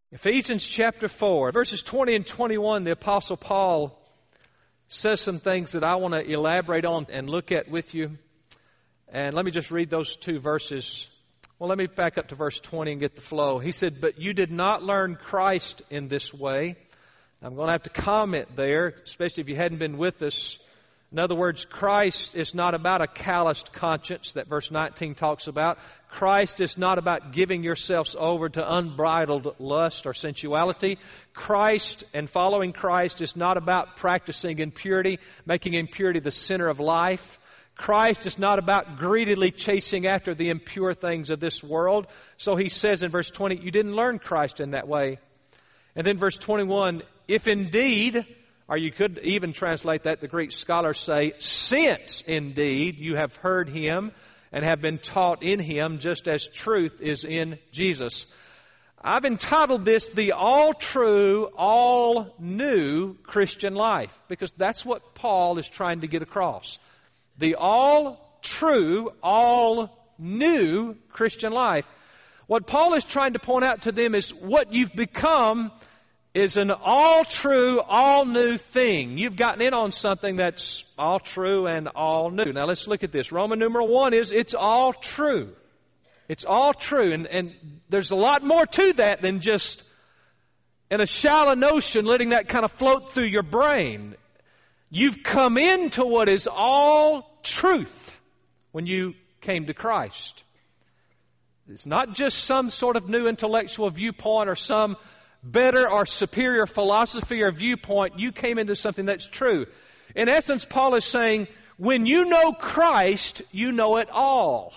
Ephesians chapter 4, verses 20 and 21, the Apostle Paul says some things that I want to elaborate on and look at with you. And let me just read those two verses. Well, let me back up to verse 20 and get the flow. He said, "But you did not learn Christ in this way." I'm going to have to comment there, especially if you hadn't been with us. In other words, Christ is not about a calloused conscience that verse 19 talks about. Christ is not about giving yourselves over to unbridled lust or sensuality. Christ and following Christ is not about practicing impurity, making impurity the center of life. Christ is not about greedily chasing after the impure things of this world. So he says in verse 20, you didn't learn Christ in that way. And then verse 21, if indeed, or you could even translate that, the Greek scholars say, since indeed you have heard Him and have been taught in Him, just as truth is in Jesus. I've entitled this, The All True, All New Christian Life, because that's what Paul is trying to get across. The all true, all new Christian life. What Paul is trying to point out to them is what you've become is an all true, all new thing. You've gotten in on something that's all true and all new. Now let's look at this. Roman numeral 1 is it's all true. It's all true. And there's a lot more to that than just in a shallow notion letting that kind of float through your brain. You've come into what is all truth when you came to Christ. It's not just some sort of new intellectual viewpoint or some better or superior philosophy or viewpoint. You came into something that's true. In essence, Paul is saying, when you know Christ, you know it all.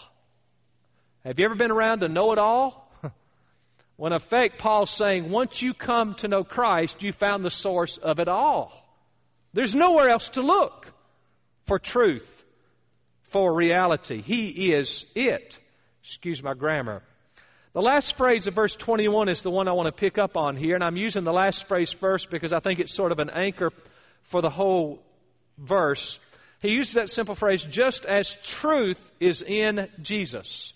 Have you ever been around a know-it-all? Well, in effect, Paul's saying, once you come to know Christ, you found the source of it all. There's nowhere else to look for truth, for reality. He is it. Excuse my grammar. The last phrase of verse 21 is the one I want to pick up on here, and I'm using the last phrase first because I think it's sort of an anchor for the whole verse. He uses that simple phrase, just as truth is in Jesus.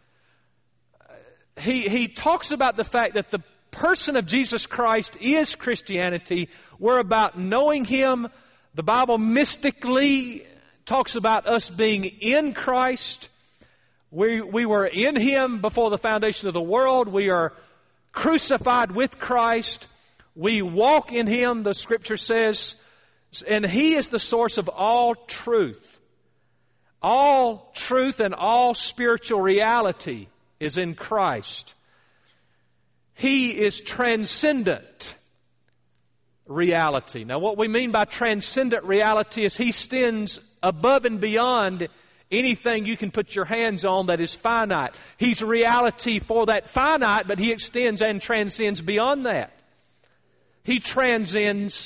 He talks about the fact that the person of Jesus Christ is Christianity. We're about knowing Him. The Bible mystically talks about us being in Christ. We were in Him before the foundation of the world. We are crucified with Christ. We walk in Him, the Scripture says, and He is the source of all truth. All truth and all spiritual reality is in Christ. He is transcendent reality. Now, what we mean by transcendent reality is He extends above and beyond anything you can put your hands on that is finite. He's reality for that finite, but He extends and transcends beyond that. He transcends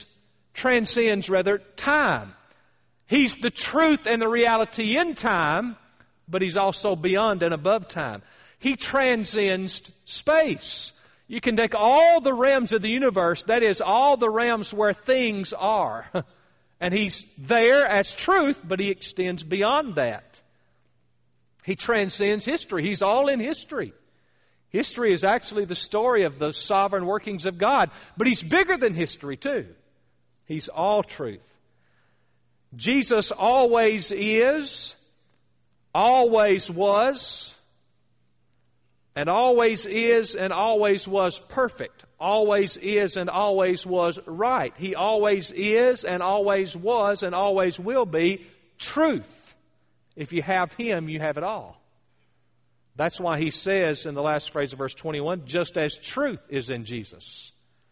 time. He's the truth and the reality in time, but He's also beyond and above time. He transcends space. You can take all the realms of the universe, that is, all the realms where things are, and He's there as truth, but He extends beyond that. He transcends history. He's all in history. History is actually the story of the sovereign workings of God, but He's bigger than history too. He's all truth. Jesus always is, always was, and always is and always was perfect. Always is and always was right. He always is and always was and always will be truth. If you have Him, you have it all. That's why He says in the last phrase of verse 21, just as truth is in Jesus.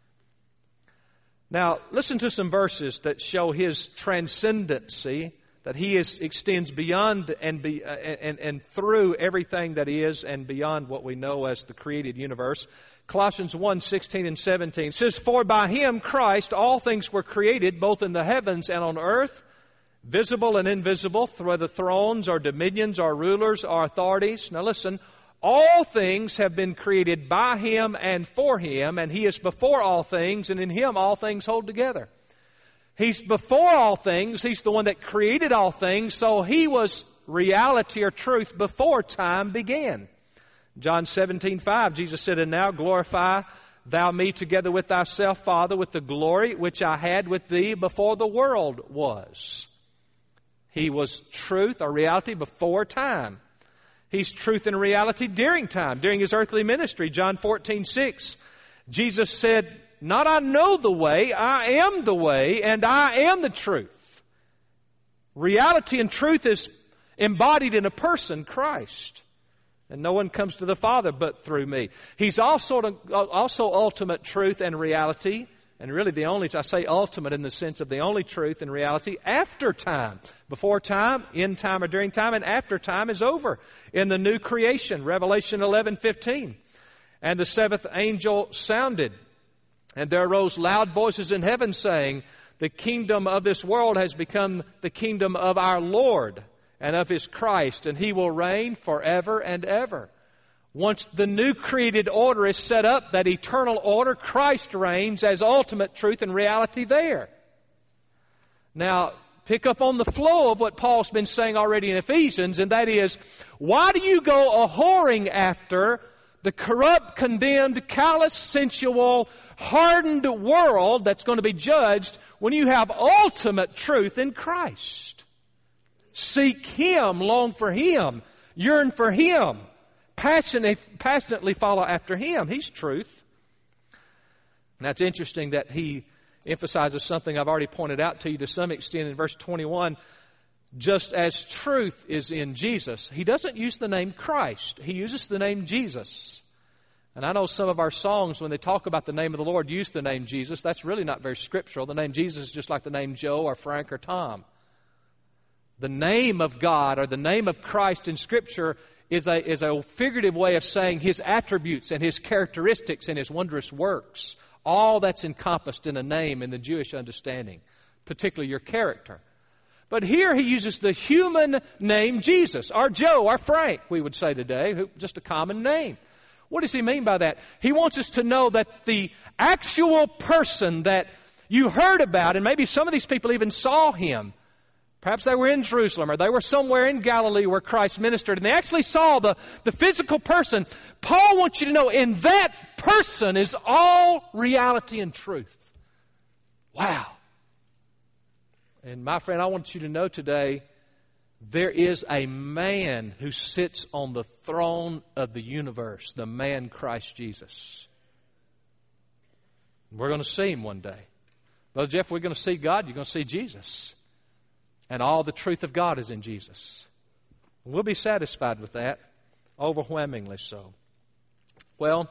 Now, listen to some verses that show His transcendency, that He extends beyond and through everything that is and beyond what we know as the created universe. Colossians 1:16 and 17 says, for by Him, Christ, all things were created, both in the heavens and on earth, visible and invisible, whether thrones or dominions or rulers or authorities. Now listen, all things have been created by Him and for Him, and He is before all things, and in Him all things hold together. He's before all things. He's the one that created all things, so He was reality or truth before time began. John 17:5, Jesus said, and now glorify thou me together with thyself, Father, with the glory which I had with thee before the world was. He was truth or reality before time. He's truth and reality during time, during His earthly ministry. John 14:6, Jesus said, not I know the way, I am the way, and I am the truth. Reality and truth is embodied in a person, Christ. And no one comes to the Father but through me. He's also ultimate truth and reality, and really the only, I say ultimate in the sense of the only truth and reality after time. Before time, in time or during time, and after time is over in the new creation, Revelation 11:15. And the seventh angel sounded, and there arose loud voices in heaven saying, the kingdom of this world has become the kingdom of our Lord and of His Christ, and He will reign forever and ever. Once the new created order is set up, that eternal order, Christ reigns as ultimate truth and reality there. Now, pick up on the flow of what Paul's been saying already in Ephesians, and that is, why do you go a-whoring after the corrupt, condemned, callous, sensual, hardened world that's going to be judged when you have ultimate truth in Christ? Seek Him, long for Him, yearn for Him, passionately follow after Him. He's truth. Now it's interesting that he emphasizes something I've already pointed out to you to some extent in verse 21. Just as truth is in Jesus, he doesn't use the name Christ. He uses the name Jesus. And I know some of our songs, when they talk about the name of the Lord, use the name Jesus. That's really not very scriptural. The name Jesus is just like the name Joe or Frank or Tom. The name of God or the name of Christ in Scripture is a figurative way of saying His attributes and His characteristics and His wondrous works. All that's encompassed in a name in the Jewish understanding, particularly your character. But here he uses the human name Jesus, or Joe, or Frank, we would say today, just a common name. What does he mean by that? He wants us to know that the actual person that you heard about, and maybe some of these people even saw Him, perhaps they were in Jerusalem or they were somewhere in Galilee where Christ ministered, and they actually saw the physical person. Paul wants you to know in that person is all reality and truth. Wow. And my friend, I want you to know today, there is a man who sits on the throne of the universe, the man Christ Jesus. We're going to see Him one day. Brother Jeff, we're going to see God, you're going to see Jesus. And all the truth of God is in Jesus. We'll be satisfied with that, overwhelmingly so. Well,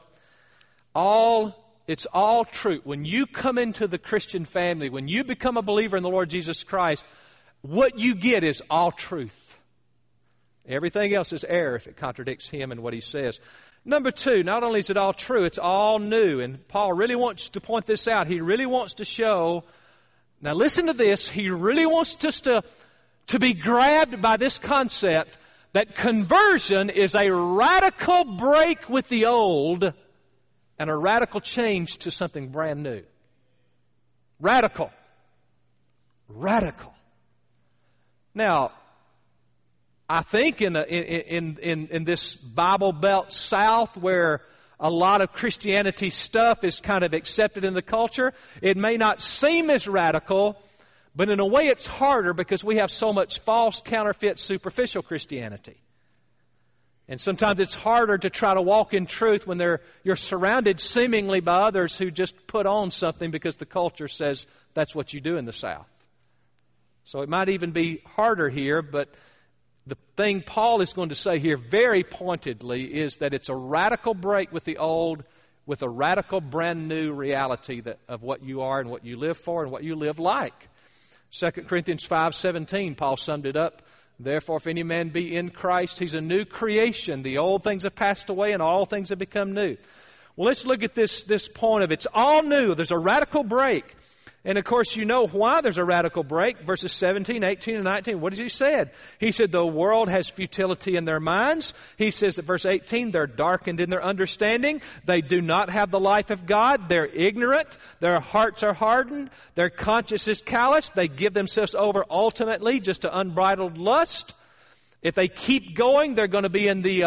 it's all true. When you come into the Christian family, when you become a believer in the Lord Jesus Christ, what you get is all truth. Everything else is error if it contradicts Him and what He says. Number two, not only is it all true, it's all new. And Paul really wants to point this out. He really wants to show, now listen to this, he really wants us to be grabbed by this concept that conversion is a radical break with the old and a radical change to something brand new. Radical. Radical. Now, I think in this Bible Belt South where a lot of Christianity stuff is kind of accepted in the culture, it may not seem as radical, but in a way it's harder because we have so much false, counterfeit, superficial Christianity. And sometimes it's harder to try to walk in truth when you're surrounded seemingly by others who just put on something because the culture says that's what you do in the South. So it might even be harder here, but the thing Paul is going to say here very pointedly is that it's a radical break with the old, with a radical brand new reality of what you are and what you live for and what you live like. 2 Corinthians 5:17, Paul summed it up. Therefore, if any man be in Christ, he's a new creation. The old things have passed away and all things have become new. Well, let's look at this point of it's all new. There's a radical break. And of course, you know why there's a radical break. Verses 17, 18, and 19. What has he said? He said the world has futility in their minds. He says at verse 18, they're darkened in their understanding. They do not have the life of God. They're ignorant. Their hearts are hardened. Their conscience is callous. They give themselves over ultimately just to unbridled lust. If they keep going, they're going to be in the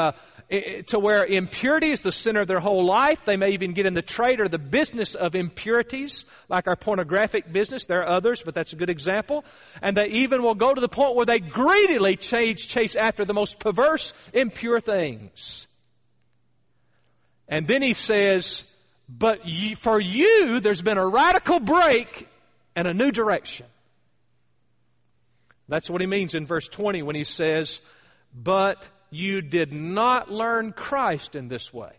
to where impurity is the center of their whole life. They may even get in the trade or the business of impurities, like our pornographic business. There are others, but that's a good example. And they even will go to the point where they greedily chase after the most perverse, impure things. And then he says, but for you, there's been a radical break and a new direction. That's what he means in verse 20 when he says, but you did not learn Christ in this way.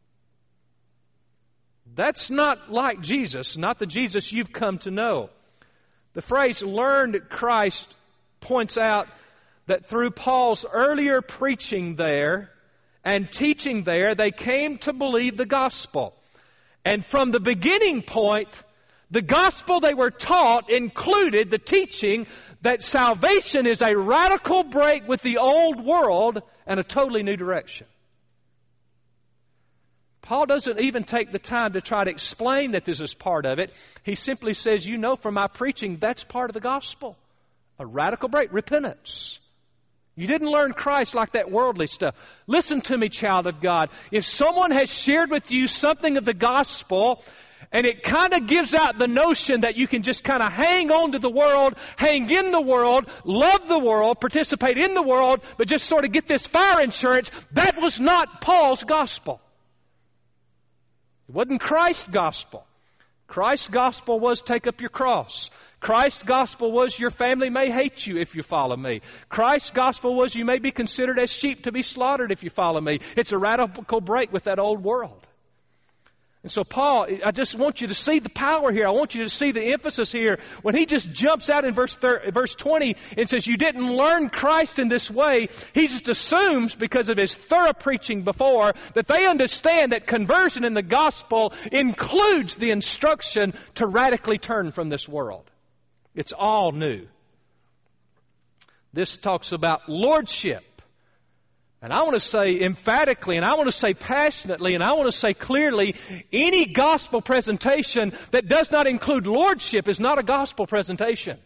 That's not like Jesus, not the Jesus you've come to know. The phrase learned Christ points out that through Paul's earlier preaching there and teaching there, they came to believe the gospel. And from the beginning point, the gospel they were taught included the teaching that salvation is a radical break with the old world and a totally new direction. Paul doesn't even take the time to try to explain that this is part of it. He simply says, you know from my preaching, that's part of the gospel. A radical break, repentance. You didn't learn Christ like that worldly stuff. Listen to me, child of God. If someone has shared with you something of the gospel, and it kind of gives out the notion that you can just kind of hang on to the world, hang in the world, love the world, participate in the world, but just sort of get this fire insurance, that was not Paul's gospel. It wasn't Christ's gospel. Christ's gospel was take up your cross. Christ's gospel was your family may hate you if you follow me. Christ's gospel was you may be considered as sheep to be slaughtered if you follow me. It's a radical break with that old world. And so Paul, I just want you to see the power here. I want you to see the emphasis here. When he just jumps out in verse 20 and says, you didn't learn Christ in this way, he just assumes, because of his thorough preaching before, that they understand that conversion in the gospel includes the instruction to radically turn from this world. It's all new. This talks about lordship. And I want to say emphatically, and I want to say passionately, and I want to say clearly, any gospel presentation that does not include lordship is not a gospel presentation.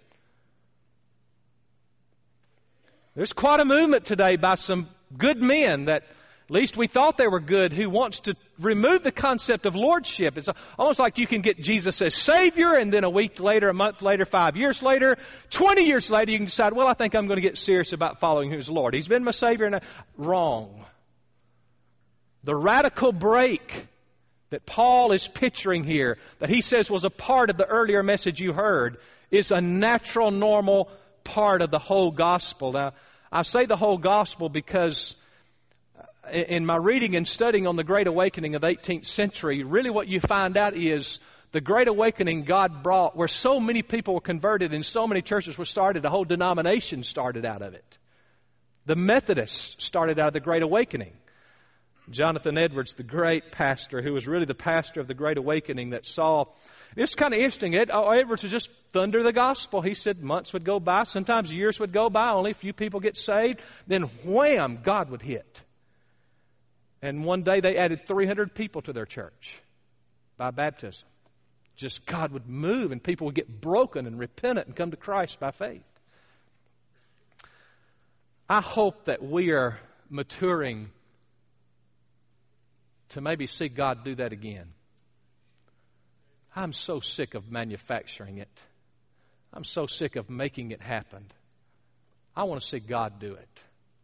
There's quite a movement today by some good men that, at least we thought they were good, who wants to remove the concept of lordship. It's almost like you can get Jesus as Savior, and then a week later, a month later, 5 years later, 20 years later, you can decide, well, I think I'm going to get serious about following Him as Lord. He's been my Savior. And wrong. The radical break that Paul is picturing here, that he says was a part of the earlier message you heard, is a natural, normal part of the whole gospel. Now, I say the whole gospel because in my reading and studying on the Great Awakening of the 18th century, really what you find out is the Great Awakening God brought, where so many people were converted and so many churches were started, a whole denomination started out of it. The Methodists started out of the Great Awakening. Jonathan Edwards, the great pastor, who was really the pastor of the Great Awakening that saw, it's kind of interesting. Edwards would just thunder the gospel. He said months would go by, sometimes years would go by, only a few people get saved. Then wham, God would hit. And one day they added 300 people to their church by baptism. Just God would move and people would get broken and repentant and come to Christ by faith. I hope that we are maturing to maybe see God do that again. I'm so sick of manufacturing it. I'm so sick of making it happen. I want to see God do it.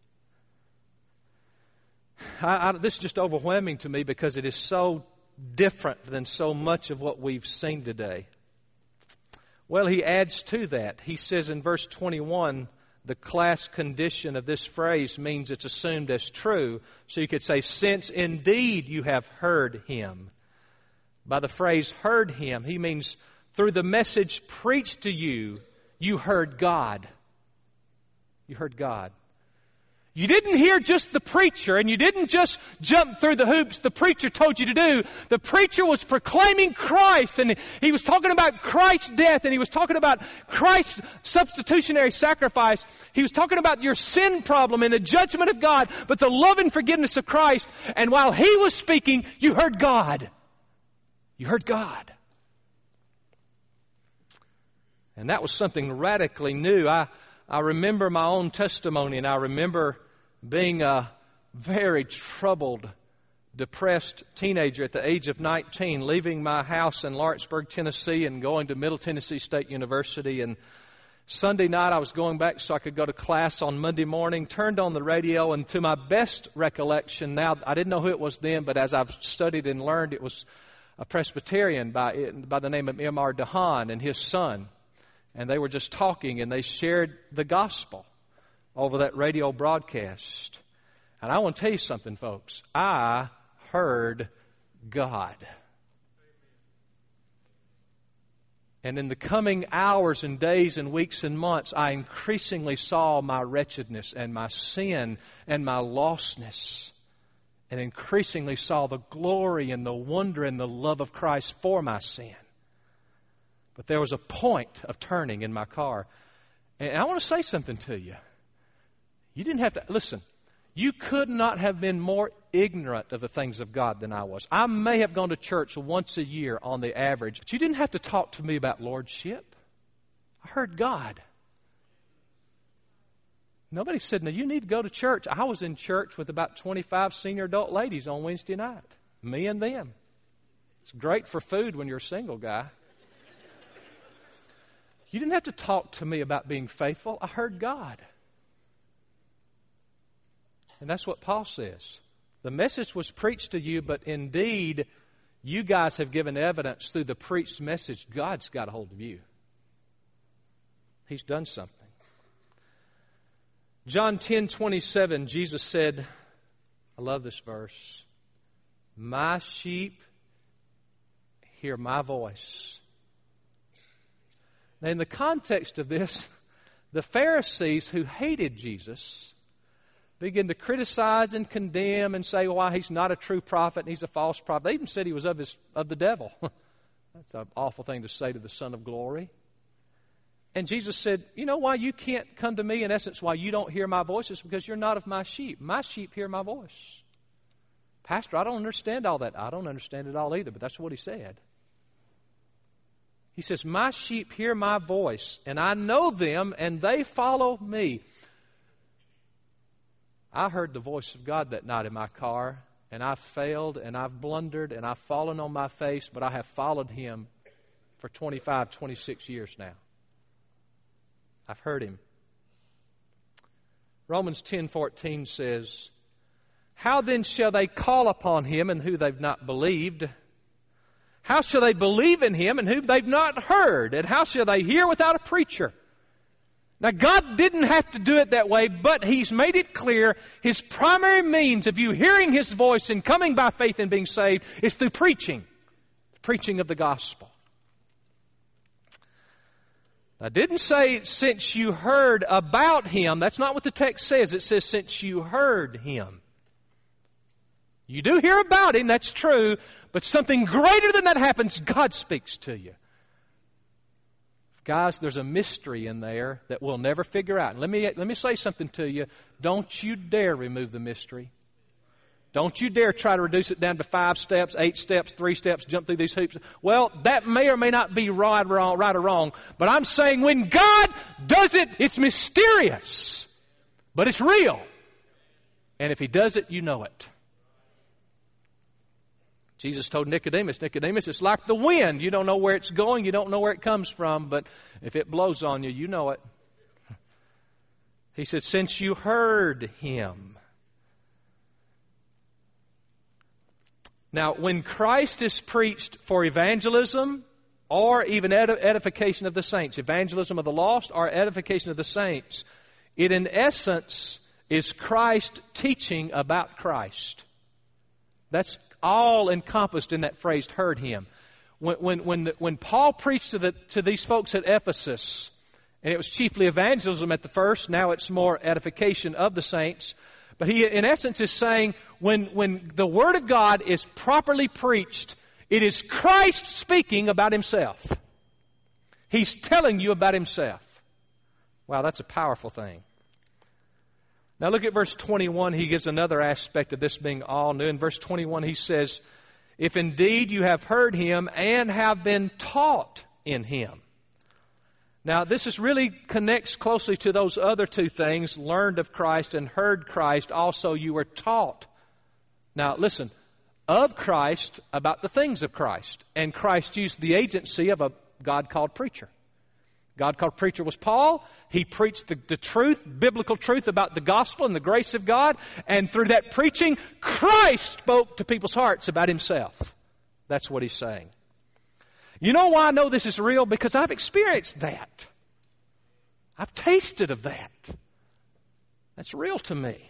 This is just overwhelming to me because it is so different than so much of what we've seen today. Well, he adds to that. He says in verse 21, the class condition of this phrase means it's assumed as true. So you could say, since indeed you have heard Him. By the phrase heard Him, he means through the message preached to you, you heard God. You heard God. You didn't hear just the preacher, and you didn't just jump through the hoops the preacher told you to do. The preacher was proclaiming Christ, and he was talking about Christ's death, and he was talking about Christ's substitutionary sacrifice. He was talking about your sin problem and the judgment of God, but the love and forgiveness of Christ. And while he was speaking, you heard God. You heard God. And that was something radically new. I remember my own testimony, and I remember being very troubled, depressed teenager at the age of 19, leaving my house in Lawrenceburg, Tennessee, and going to Middle Tennessee State University. And Sunday night, I was going back so I could go to class on Monday morning, turned on the radio, and to my best recollection now, I didn't know who it was then, but as I've studied and learned, it was a Presbyterian by the name of M.R. DeHaan and his son. And they were just talking, and they shared the gospel over that radio broadcast. And I want to tell you something, folks. I heard God. And in the coming hours and days and weeks and months, I increasingly saw my wretchedness and my sin and my lostness. And increasingly saw the glory and the wonder and the love of Christ for my sin. But there was a point of turning in my car. And I want to say something to you. You didn't have to, listen, you could not have been more ignorant of the things of God than I was. I may have gone to church once a year on the average, but you didn't have to talk to me about lordship. I heard God. Nobody said, now you need to go to church. I was in church with about 25 senior adult ladies on Wednesday night. Me and them. It's great for food when you're a single guy. You didn't have to talk to me about being faithful. I heard God. And that's what Paul says. The message was preached to you, but indeed, you guys have given evidence through the preached message. God's got a hold of you. He's done something. John 10:27, Jesus said, I love this verse, my sheep hear my voice. Now, in the context of this, the Pharisees who hated Jesus began to criticize and condemn and say, why he's not a true prophet and he's a false prophet. They even said he was of the devil. That's an awful thing to say to the Son of Glory. And Jesus said, you know why you can't come to me? In essence, why you don't hear my voice is because you're not of my sheep. My sheep hear my voice. Pastor, I don't understand all that. I don't understand it all either, but that's what he said. He says, my sheep hear my voice, and I know them, and they follow me. I heard the voice of God that night in my car, and I've failed, and I've blundered, and I've fallen on my face, but I have followed Him for 25, 26 years now. I've heard Him. Romans 10:14 says, how then shall they call upon Him in whom they've not believed? How shall they believe in Him in whom they've not heard? And how shall they hear without a preacher? Now, God didn't have to do it that way, but He's made it clear His primary means of you hearing His voice and coming by faith and being saved is through preaching. Preaching of the gospel. I didn't say since you heard about Him. That's not what the text says. It says since you heard Him. You do hear about Him, that's true, but something greater than that happens. God speaks to you. Guys, there's a mystery in there that we'll never figure out. And let me say something to you. Don't you dare remove the mystery. Don't you dare try to reduce it down to 5 steps, 8 steps, 3 steps, jump through these hoops. Well, that may or may not be right or wrong, but I'm saying when God does it, it's mysterious, but it's real. And if He does it, you know it. Jesus told Nicodemus, it's like the wind. You don't know where it's going. You don't know where it comes from. But if it blows on you, you know it. He said, since you heard Him. Now, when Christ is preached for evangelism or even edification of the saints, evangelism of the lost or edification of the saints, it in essence is Christ teaching about Christ. That's all encompassed in that phrase, heard Him. When Paul preached to these folks at Ephesus, and it was chiefly evangelism at the first, now it's more edification of the saints. But he, in essence, is saying when the Word of God is properly preached, it is Christ speaking about Himself. He's telling you about Himself. Wow, that's a powerful thing. Now look at verse 21. He gives another aspect of this being all new. In verse 21 he says, if indeed you have heard Him and have been taught in Him. Now, this really connects closely to those other two things, learned of Christ and heard Christ. Also, you were taught. Now, listen, of Christ about the things of Christ. And Christ used the agency of a God called preacher. God called preacher was Paul. He preached the truth, biblical truth about the gospel and the grace of God. And through that preaching, Christ spoke to people's hearts about Himself. That's what he's saying. You know why I know this is real? Because I've experienced that. I've tasted of that. That's real to me.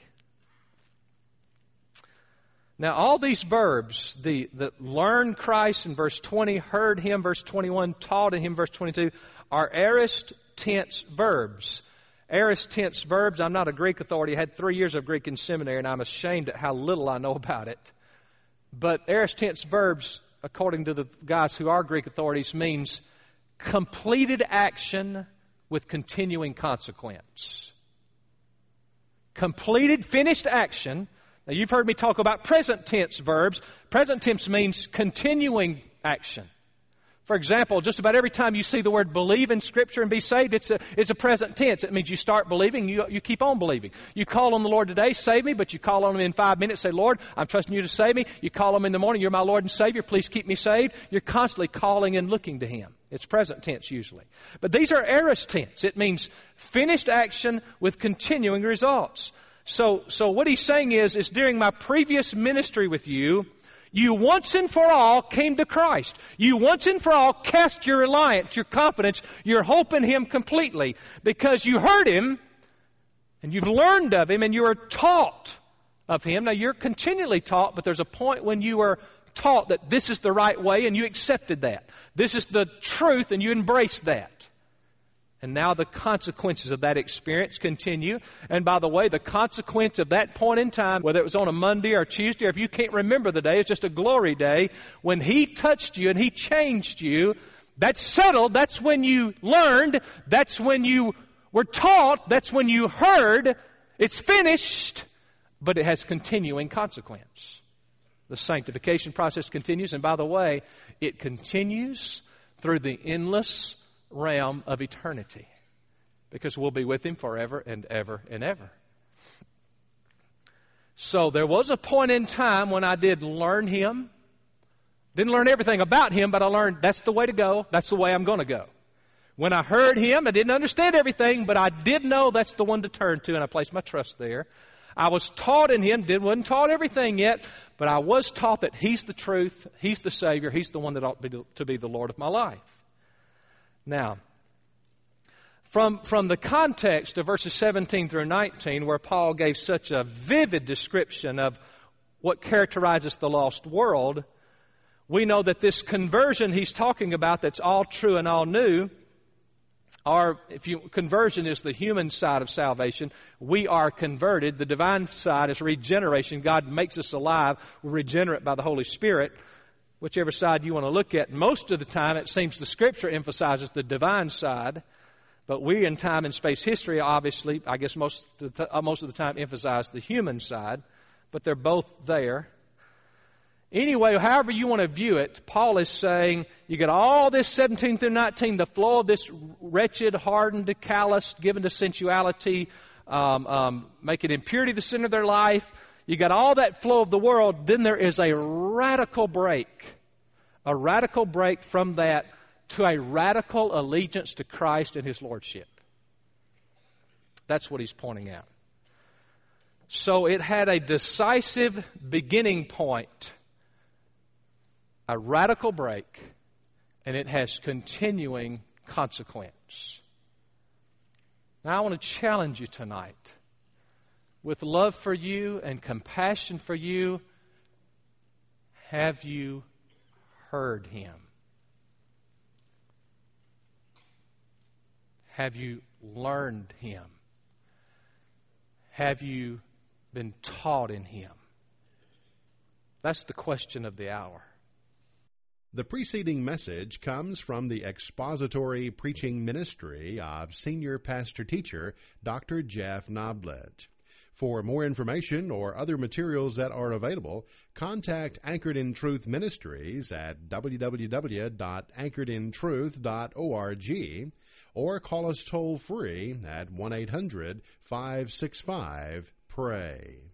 Now, all these verbs, the learned Christ in verse 20, heard Him, verse 21, taught in Him, verse 22, are aorist tense verbs. Aorist tense verbs, I'm not a Greek authority. I had 3 years of Greek in seminary, and I'm ashamed at how little I know about it. But aorist tense verbs, according to the guys who are Greek authorities, means completed action with continuing consequence. Completed, finished action. Now, you've heard me talk about present tense verbs. Present tense means continuing action. For example, just about every time you see the word believe in Scripture and be saved, it's a present tense. It means you start believing, you keep on believing. You call on the Lord today, save me, but you call on Him in 5 minutes, say, Lord, I'm trusting You to save me. You call Him in the morning, you're my Lord and Savior, please keep me saved. You're constantly calling and looking to Him. It's present tense usually. But these are aorist tense. It means finished action with continuing results. So what he's saying is during my previous ministry with you, you once and for all came to Christ. You once and for all cast your reliance, your confidence, your hope in Him completely because you heard Him and you've learned of Him and you are taught of Him. Now, you're continually taught, but there's a point when you are taught that this is the right way and you accepted that. This is the truth and you embraced that. And now the consequences of that experience continue. And by the way, the consequence of that point in time, whether it was on a Monday or Tuesday, or if you can't remember the day, it's just a glory day, when He touched you and He changed you, that's settled. That's when you learned. That's when you were taught. That's when you heard. It's finished, but it has continuing consequence. The sanctification process continues. And by the way, it continues through the endless realm of eternity, because we'll be with Him forever and ever and ever. So there was a point in time when I did learn Him. Didn't learn everything about Him, but I learned that's the way to go. That's the way I'm going to go. When I heard Him, I didn't understand everything, but I did know that's the one to turn to, and I placed my trust there. I was taught in Him, wasn't taught everything yet, but I was taught that He's the truth, He's the Savior, He's the one that ought to be the Lord of my life. Now, from the context of verses 17 through 19, where Paul gave such a vivid description of what characterizes the lost world, we know that this conversion he's talking about that's all true and all new, conversion is the human side of salvation. We are converted. The divine side is regeneration. God makes us alive. We're regenerate by the Holy Spirit. Whichever side you want to look at, most of the time it seems the Scripture emphasizes the divine side, but we in time and space history, obviously, I guess most of the time emphasize the human side, but they're both there. Anyway, however you want to view it, Paul is saying you get all this 17 through 19, the flow of this wretched, hardened, calloused, given to sensuality, making impurity the center of their life. You got all that flow of the world, then there is a radical break from that to a radical allegiance to Christ and His Lordship. That's what he's pointing out. So it had a decisive beginning point, a radical break, and it has continuing consequence. Now I want to challenge you tonight. With love for you and compassion for you, have you heard Him? Have you learned Him? Have you been taught in Him? That's the question of the hour. The preceding message comes from the expository preaching ministry of Senior Pastor-Teacher Dr. Jeff Noblett. For more information or other materials that are available, contact Anchored in Truth Ministries at www.anchoredintruth.org or call us toll-free at 1-800-565-PRAY.